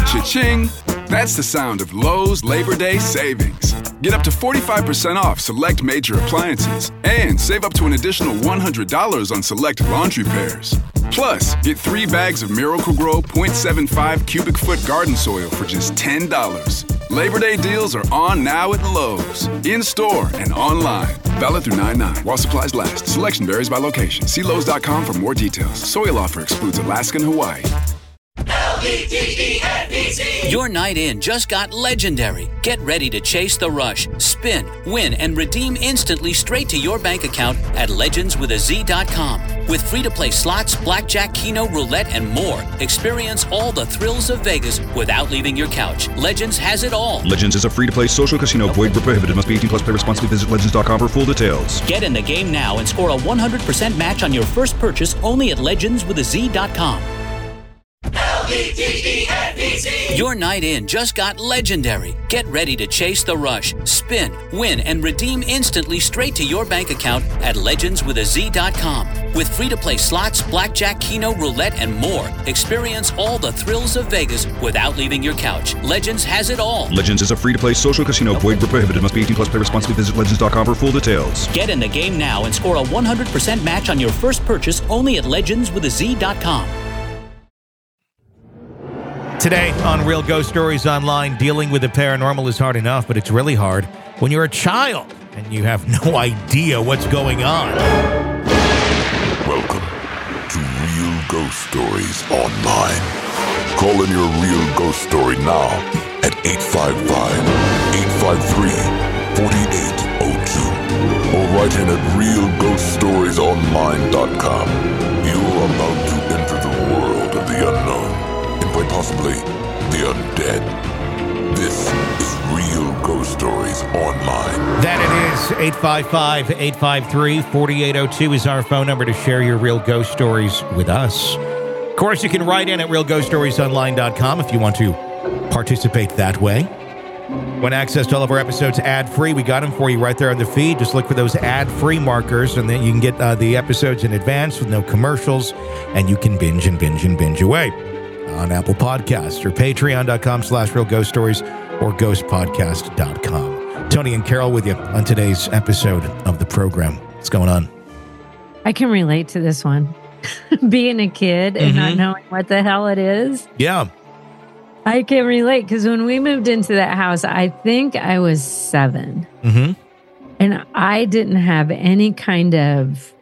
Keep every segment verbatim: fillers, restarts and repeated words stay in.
Cha-ching! That's the sound of Lowe's Labor Day savings. Get up to forty-five percent off select major appliances and save up to an additional one hundred dollars on select laundry pairs. Plus, get three bags of Miracle-Gro point seven five cubic foot garden soil for just ten dollars. Labor Day deals are on now at Lowe's, in-store and online. Valid through nine nine while supplies last. Selection varies by location. See Lowe's dot com for more details. Soil offer excludes Alaska and Hawaii. L E D E N E Z. Your night in just got legendary. Get ready to chase the rush, spin, win, and redeem instantly straight to your bank account at legends with a z dot com. With free-to-play slots, blackjack, keno, roulette, and more, experience all the thrills of Vegas without leaving your couch. Legends has it all. Legends is a free-to-play social casino. Void where prohibited. Must be eighteen plus. Play responsibly. Visit legends dot com for full details. Get in the game now and score a one hundred percent match on your first purchase only at legends with a z dot com. L E D E N E Z. Your night in just got legendary. Get ready to chase the rush, spin, win, and redeem instantly straight to your bank account at legends with a z dot com. With free-to-play slots, blackjack, keno, roulette, and more, experience all the thrills of Vegas without leaving your couch. Legends has it all. Legends is a free-to-play social casino. Void where prohibited. Must be eighteen plus. Play responsibly. Visit legends dot com for full details. Get in the game now and score a one hundred percent match on your first purchase only at legends with a z dot com. Today on Real Ghost Stories Online, dealing with the paranormal is hard enough, but it's really hard when you're a child and you have no idea what's going on. Welcome to Real Ghost Stories Online. Call in your real ghost story now at eight five five, eight five three, four eight zero two or write in at real ghost stories online dot com. You're about to enter the world of the unknown. Quite possibly the undead. This is Real Ghost Stories Online. That it is. eight five five, eight five three, four eight zero two is our phone number to share your real ghost stories with us. Of course, you can write in at real ghost stories online dot com if you want to participate that way. Want access to all of our episodes ad-free? We got them for you right there on the feed. Just look for those ad-free markers, and then you can get uh, the episodes in advance with no commercials, and you can binge and binge and binge away on Apple Podcasts or patreon dot com slash real ghost stories or ghost podcast dot com. Tony and Carol with you on today's episode of the program. What's going on? I can relate to this one. Being a kid and mm-hmm. not knowing what the hell it is. Yeah. I can relate because when we moved into that house, I think I was seven. Mm-hmm. And I didn't have any kind of,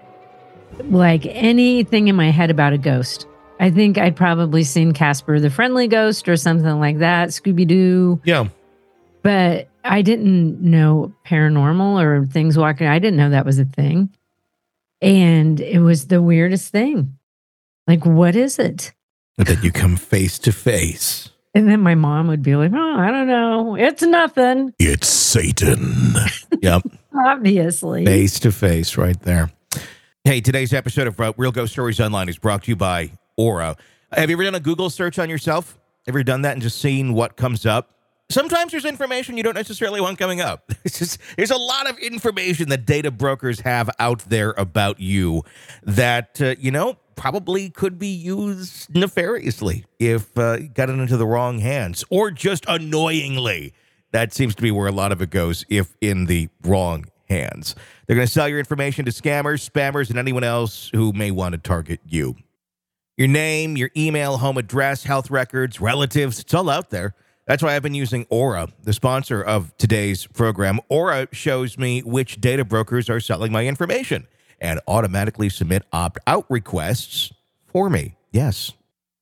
like, anything in my head about a ghost. I think I'd probably seen Casper the Friendly Ghost or something like that, Scooby-Doo. Yeah. But I didn't know paranormal or things walking. I didn't know that was a thing. And it was the weirdest thing. Like, what is it? And then you come face to face. And then my mom would be like, oh, I don't know. It's nothing. It's Satan. Yep. Obviously. Face to face right there. Hey, today's episode of uh, Real Ghost Stories Online is brought to you by Aura. Have you ever done a Google search on yourself? Ever done that and just seen what comes up? Sometimes there's information you don't necessarily want coming up. It's just, there's a lot of information that data brokers have out there about you that, uh, you know, probably could be used nefariously if uh, you got it into the wrong hands or just annoyingly. That seems to be where a lot of it goes if in the wrong hands. They're going to sell your information to scammers, spammers, and anyone else who may want to target you. Your name, your email, home address, health records, relatives, it's all out there. That's why I've been using Aura, the sponsor of today's program. Aura shows me which data brokers are selling my information and automatically submit opt-out requests for me. Yes.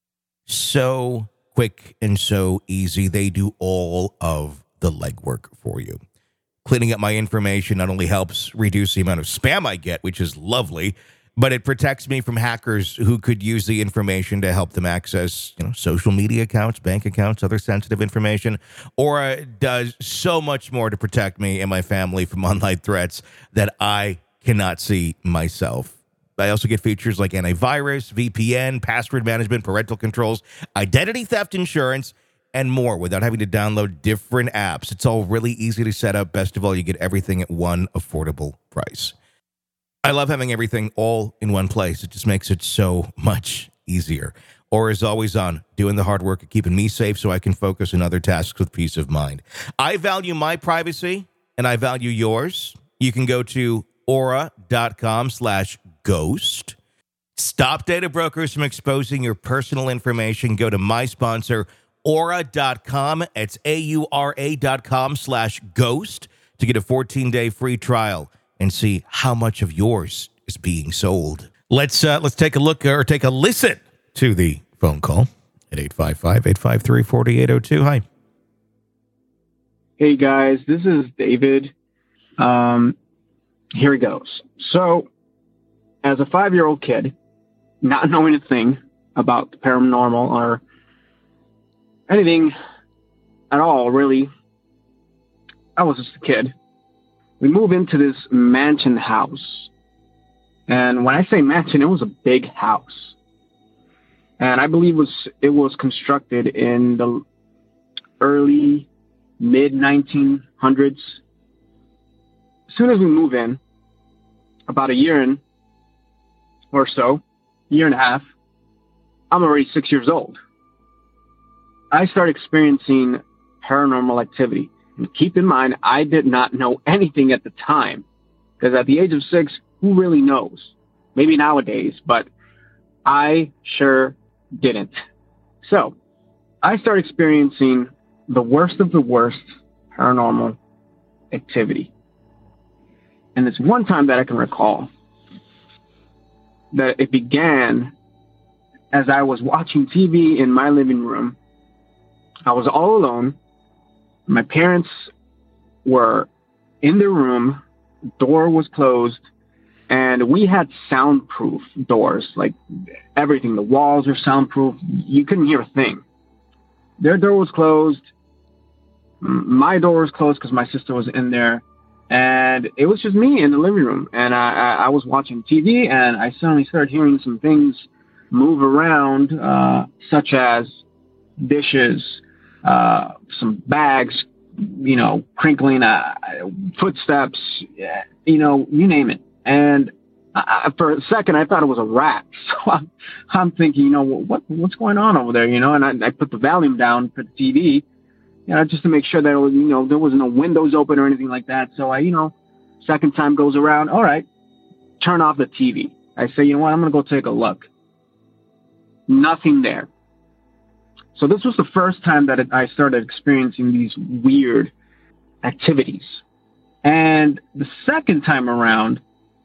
So quick and so easy. They do all of the legwork for you. Cleaning up my information not only helps reduce the amount of spam I get, which is lovely, but it protects me from hackers who could use the information to help them access, you know, social media accounts, bank accounts, other sensitive information. Aura does so much more to protect me and my family from online threats that I cannot see myself. I also get features like antivirus, V P N, password management, parental controls, identity theft insurance, and more without having to download different apps. It's all really easy to set up. Best of all, you get everything at one affordable price. I love having everything all in one place. It just makes it so much easier. Aura is always on, doing the hard work of keeping me safe so I can focus on other tasks with peace of mind. I value my privacy, and I value yours. You can go to aura.com slash ghost. Stop data brokers from exposing your personal information. Go to my sponsor, aura dot com. It's A U R A dot com slash ghost to get a fourteen-day free trial and see how much of yours is being sold. Let's uh, let's take a look or take a listen to the phone call at eight five five, eight five three, four eight zero two. Hi. Hey, guys. This is David. Um, here it goes. So, as a five-year-old kid, not knowing a thing about the paranormal or anything at all, really, I was just a kid. We move into this mansion house. And when I say mansion, it was a big house. And I believe it was, it was constructed in the early, mid nineteen hundreds. As soon as we move in, about a year in or so, year and a half, I'm already six years old. I start experiencing paranormal activity. And keep in mind, I did not know anything at the time. Because at the age of six, who really knows? Maybe nowadays, but I sure didn't. So, I start experiencing the worst of the worst paranormal activity. And it's one time that I can recall that it began as I was watching T V in my living room. I was all alone. My parents were in their room. Door was closed. And we had soundproof doors, like everything. The walls are soundproof. You couldn't hear a thing. Their door was closed. My door was closed because my sister was in there. And it was just me in the living room. And I, I, I was watching T V, and I suddenly started hearing some things move around, uh, such as dishes, uh, some bags, you know, crinkling, uh, footsteps, you know, you name it. And I, for a second, I thought it was a rat. So I'm, I'm thinking, you know, what what's going on over there, you know? And I, I put the volume down for the T V. You know, just to make sure that, it was, you know, there was no windows open or anything like that. So I, you know, second time goes around. All right, turn off the T V. I say, you know what, I'm going to go take a look. Nothing there. So this was the first time that it, I started experiencing these weird activities. And the second time around,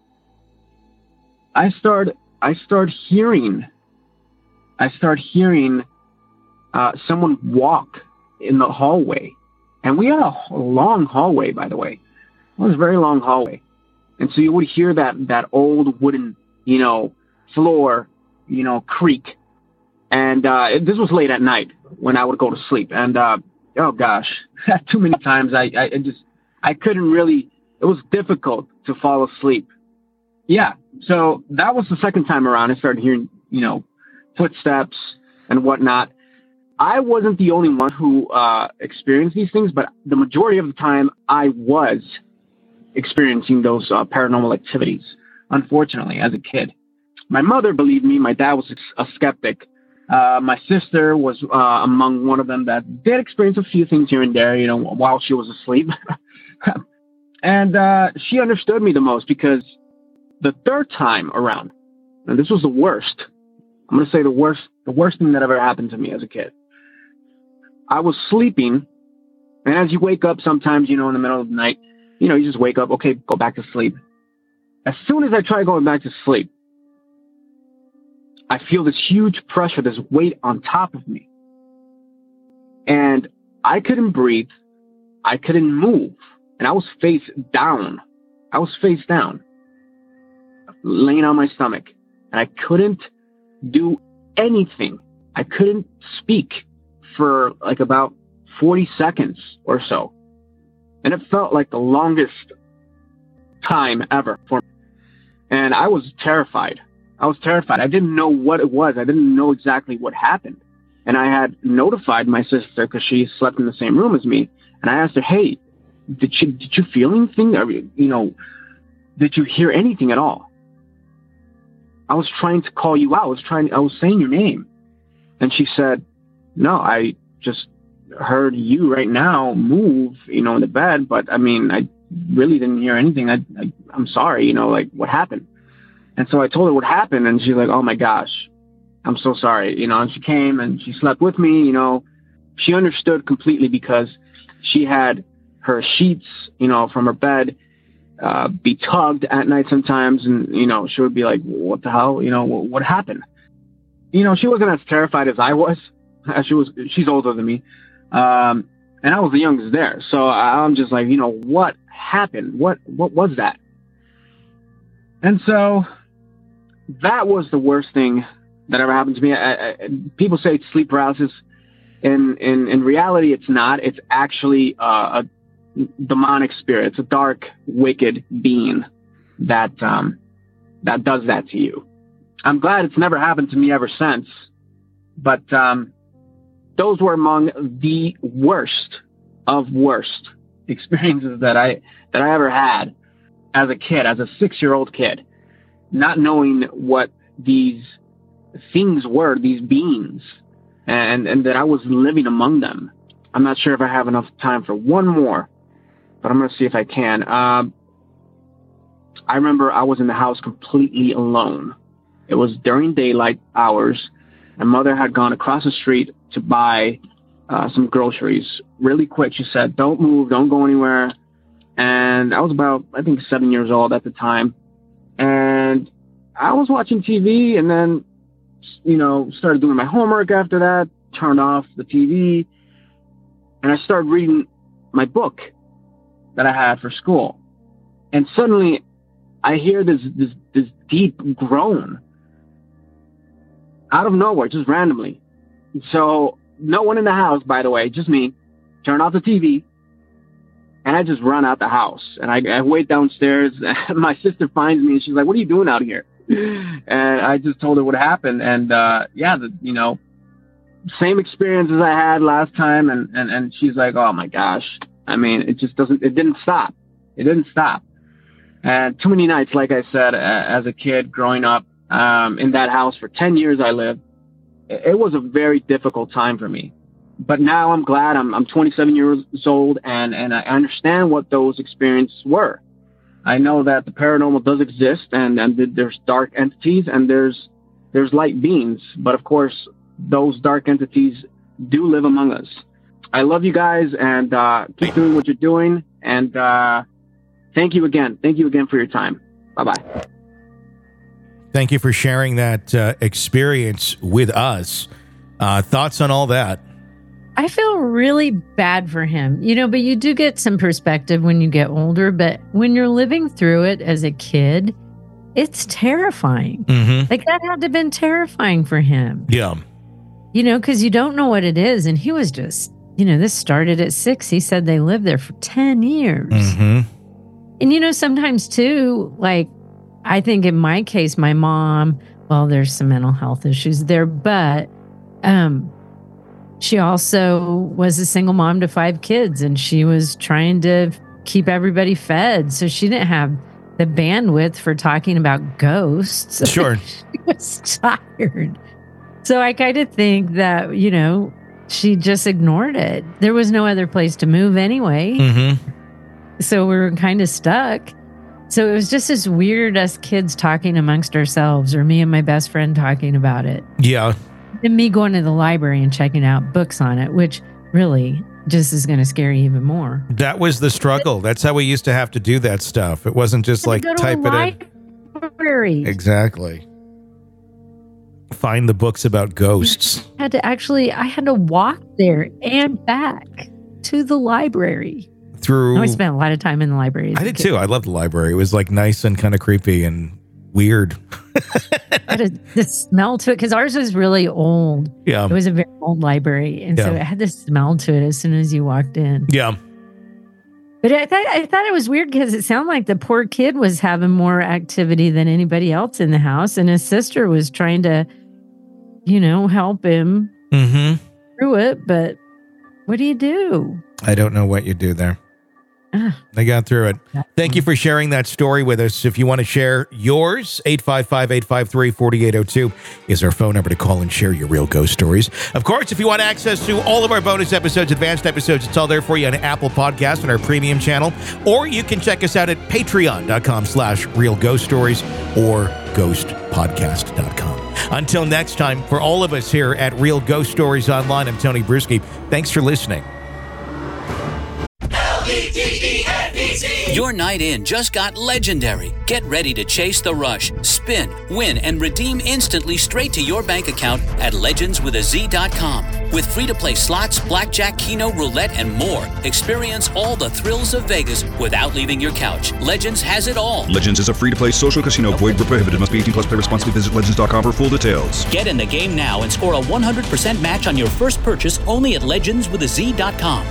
I start, I start hearing, I start hearing uh, someone walk in the hallway. And we had a long hallway, by the way. It was a very long hallway. And so you would hear that, that old wooden, you know, floor, you know, creak. And uh, it, this was late at night when I would go to sleep. And, uh, oh gosh, too many times I, I, I just, I couldn't really, it was difficult to fall asleep. Yeah. So that was the second time around. I started hearing, you know, footsteps and whatnot. I wasn't the only one who uh, experienced these things, but the majority of the time I was experiencing those uh, paranormal activities, unfortunately, as a kid. My mother believed me. My dad was a skeptic. Uh, my sister was uh, among one of them that did experience a few things here and there, you know, while she was asleep. And uh, she understood me the most because the third time around, and this was the worst, I'm going to say the worst, the worst thing that ever happened to me as a kid. I was sleeping, and as you wake up sometimes, you know, in the middle of the night, you know, you just wake up, okay, go back to sleep. As soon as I try going back to sleep, I feel this huge pressure, this weight on top of me. And I couldn't breathe. I couldn't move. And I was face down. I was face down, laying on my stomach. And I couldn't do anything. I couldn't speak for like about forty seconds or so. And it felt like the longest time ever for me. And I was terrified. I was terrified. I didn't know what it was. I didn't know exactly what happened. And I had notified my sister because she slept in the same room as me. And I asked her, hey, did you, did you feel anything? Or, you know, did you hear anything at all? I was trying to call you out. I was trying, I was saying your name. And she said, no, I just heard you right now move, you know, in the bed. But I mean, I really didn't hear anything. I, I, I'm sorry, you know, like what happened? And so I told her what happened. And she's like, oh my gosh, I'm so sorry. You know, and she came and she slept with me, you know, she understood completely because she had her sheets, you know, from her bed, uh, be tugged at night sometimes. And, you know, she would be like, what the hell? You know, what, what happened? You know, she wasn't as terrified as I was. She was, she's older than me. Um, and I was the youngest there. So I'm just like, you know, what happened? What, what was that? And so that was the worst thing that ever happened to me. I, I, people say it's sleep paralysis. In, in, in reality, it's not. It's actually uh, a demonic spirit. It's a dark, wicked being that um, that does that to you. I'm glad it's never happened to me ever since. But um, those were among the worst of worst experiences that I that I ever had as a kid, as a six-year-old kid, not knowing what these things were, these beings. And, and that I was living among them. I'm not sure if I have enough time for one more, but I'm going to see if I can. Uh, I remember I was in the house completely alone. It was during daylight hours. My mother had gone across the street to buy uh, some groceries. Really quick, she said, don't move, don't go anywhere. And I was about, I think, seven years old at the time. And I was watching T V and then you know, started doing my homework after that, turned off the T V, and I started reading my book that I had for school. And suddenly I hear this, this, this deep groan out of nowhere, just randomly. So no one in the house, by the way, just me, turn off the T V, and I just run out the house. And I, I wait downstairs, and my sister finds me, and she's like, what are you doing out here? And I just told her what happened. And, uh, yeah, the, you know, same experience as I had last time. And, and, and she's like, oh my gosh. I mean, it just doesn't, it didn't stop. It didn't stop. And too many nights, like I said, uh, as a kid growing up, um, in that house for ten years I lived, it, it was a very difficult time for me. But now I'm glad I'm, I'm twenty-seven years old and, and I understand what those experiences were. I know that the paranormal does exist, and, and there's dark entities, and there's there's light beings. But of course, those dark entities do live among us. I love you guys, and uh, keep doing what you're doing. And uh, thank you again. Thank you again for your time. Bye-bye. Thank you for sharing that uh, experience with us. Uh, thoughts on all that? I feel really bad for him, you know, but you do get some perspective when you get older. But when you're living through it as a kid, it's terrifying. Mm-hmm. Like that had to have been terrifying for him. Yeah. You know, because you don't know what it is. And he was just, you know, this started at six. He said they lived there for ten years. Mm-hmm. And, you know, sometimes too, like, I think in my case, my mom, well, there's some mental health issues there, but, um, she also was a single mom to five kids, and she was trying to keep everybody fed. So she didn't have the bandwidth for talking about ghosts. Sure. She was tired. So I kind of think that, you know, she just ignored it. There was no other place to move anyway. Mm-hmm. So we were kind of stuck. So it was just as weird as kids talking amongst ourselves, or me and my best friend talking about it. Yeah. And me going to the library and checking out books on it, which really just is going to scare you even more. That was the struggle. That's how we used to have to do that stuff. It wasn't just like go to type a it library. in. Exactly. Find the books about ghosts. I had to actually, I had to walk there and back to the library. Through. I spent a lot of time in the library. I did too. I loved the library. It was like nice and kind of creepy and weird. Had a, the smell to it, because ours was really old. Yeah. It was a very old library. And Yeah. so it had this smell to it as soon as you walked in. Yeah. But I thought I thought it was weird because it sounded like the poor kid was having more activity than anybody else in the house. And his sister was trying to, you know, help him Mm-hmm. through it. But what do you do? I don't know what you do there. I got through it. Thank you for sharing that story with us. If you want to share yours, eight five five, eight five three, four eight zero two is our phone number to call and share your real ghost stories. Of course, if you want access to all of our bonus episodes, advanced episodes, it's all there for you on Apple Podcasts and our premium channel. Or you can check us out at patreon.com slash real ghost stories or ghost podcast dot com. Until next time, for all of us here at Real Ghost Stories Online, I'm Tony Bruschi. Thanks for listening. Your night in just got legendary. Get ready to chase the rush, spin, win, and redeem instantly straight to your bank account at legends with a z dot com. With free-to-play slots, blackjack, keno, roulette, and more, experience all the thrills of Vegas without leaving your couch. Legends has it all. Legends is a free-to-play social casino. Void where prohibited. Must be eighteen plus. Play responsibly. Visit legends dot com for full details. Get in the game now and score a one hundred percent match on your first purchase only at legends with a z dot com.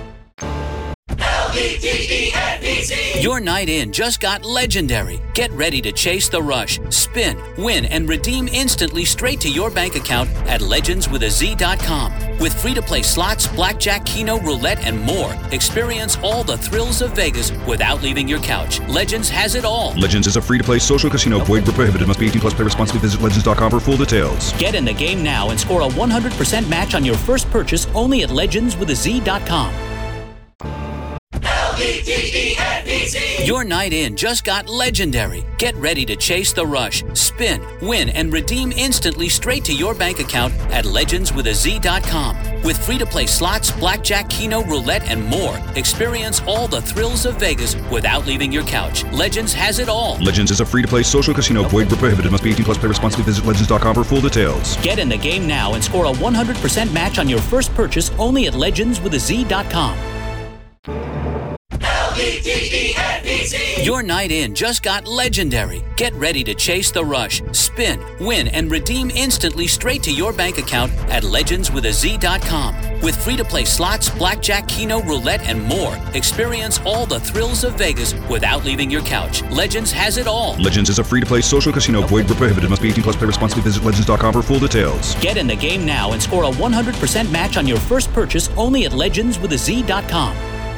Your night in just got legendary. Get ready to chase the rush, spin, win, and redeem instantly straight to your bank account at legends with a z dot com. With free-to-play slots, blackjack, keno, roulette, and more, experience all the thrills of Vegas without leaving your couch. Legends has it all. Legends is a free-to-play social casino. Void where prohibited. Must be eighteen plus. Play responsibly. Visit legends dot com for full details. Get in the game now and score a one hundred percent match on your first purchase only at legends with a z dot com. Your night in just got legendary. Get ready to chase the rush, spin, win, and redeem instantly straight to your bank account at legends with a z dot com. With free-to-play slots, blackjack, keno, roulette, and more, experience all the thrills of Vegas without leaving your couch. Legends has it all. Legends is a free-to-play social casino. Void where prohibited. Must be eighteen plus. Play responsibly. Visit legends dot com for full details. Get in the game now and score a one hundred percent match on your first purchase only at legends with a z dot com. Your night in just got legendary. Get ready to chase the rush, spin, win, and redeem instantly straight to your bank account at legends with a z dot com. With free-to-play slots, blackjack, keno, roulette, and more, experience all the thrills of Vegas without leaving your couch. Legends has it all. Legends is a free-to-play social casino. Void where prohibited. Must be eighteen plus. Play responsibly. Visit legends dot com for full details. Get in the game now and score a one hundred percent match on your first purchase only at legends with a z dot com.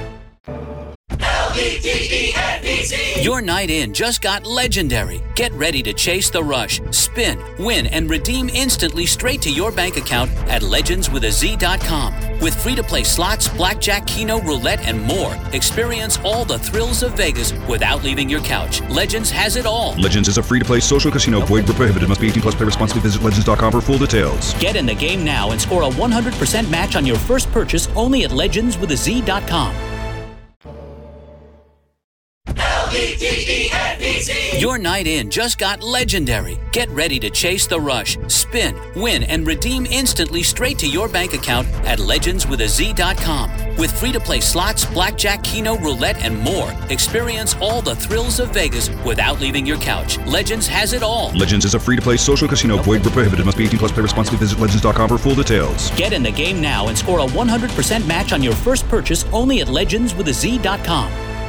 Your night in just got legendary. Get ready to chase the rush, spin, win, and redeem instantly straight to your bank account at legends with a z dot com. With free-to-play slots, blackjack, keno, roulette, and more, experience all the thrills of Vegas without leaving your couch. Legends has it all. Legends is a free-to-play social casino. Void where prohibited. Must be eighteen plus. Play responsibly. Visit legends dot com for full details. Get in the game now and score a one hundred percent match on your first purchase only at legends with a z dot com. Your night in just got legendary. Get ready to chase the rush, spin, win, and redeem instantly straight to your bank account at legends with a z dot com. With free-to-play slots, blackjack, keno, roulette, and more, experience all the thrills of Vegas without leaving your couch. Legends has it all. Legends is a free-to-play social casino. Void where prohibited. Must be eighteen plus. Play responsibly. Visit legends dot com for full details. Get in the game now and score a one hundred percent match on your first purchase only at legends with a z dot com.